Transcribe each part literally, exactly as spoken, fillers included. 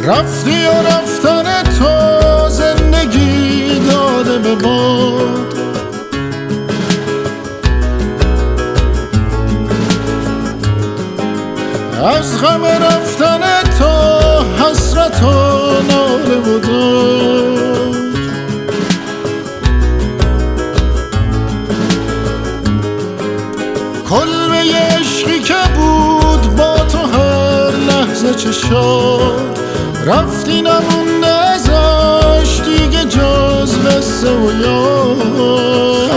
رفتی و رفتن تو زندگی داده به باد. از غم رفتن تو حسرت و ناله و داد. کلبه عشقی که بود با تو هر لحظه چه شاد، رفتی نمونده ازش دیگه جز قصه و یاد.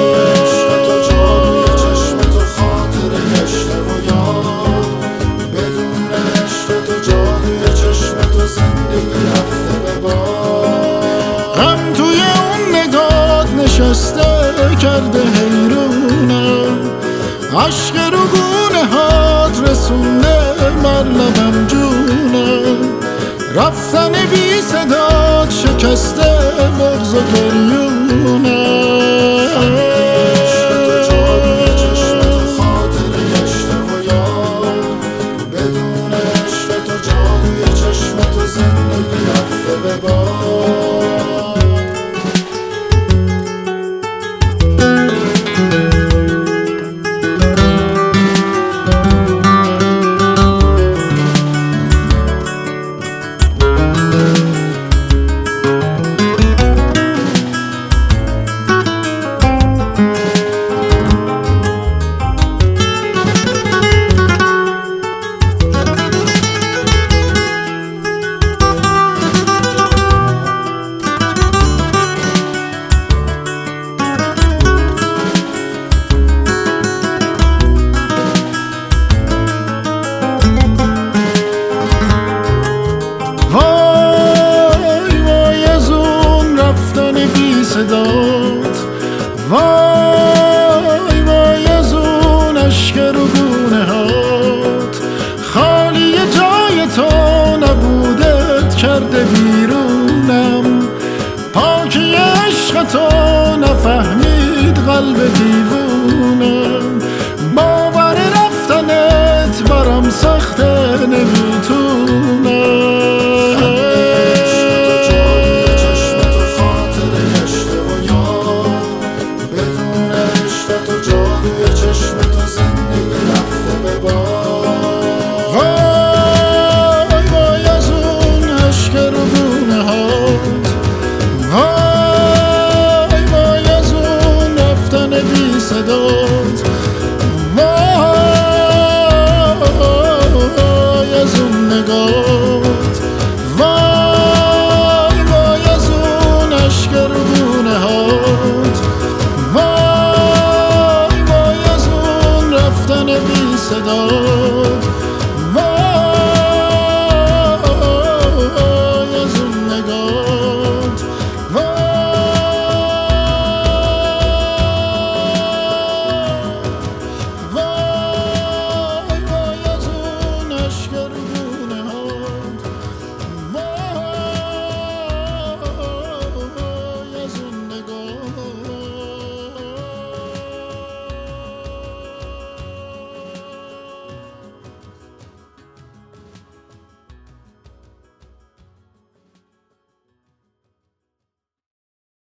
غم توی اون نگات نشسته کرده حیرونم، عشق رو گونه هات رسونده بر لبم جونم. رفتن بی صدات شکسته بغض و گریونم. صدات وای وای از اون عشق رو گونه هات، خالی جای تو نبودت کرده بیرونم. پاکی عشق تو نفهمید قلب دیوونم. باور رفتنت برام سخته نمیتونم. وای وای از اون عشق رو گونه هات، وای وای از اون رفتن بی صدات، وای از اون نگات، وای وای از اون عشق رو گونه هات، وای وای از اون رفتن بی صدات.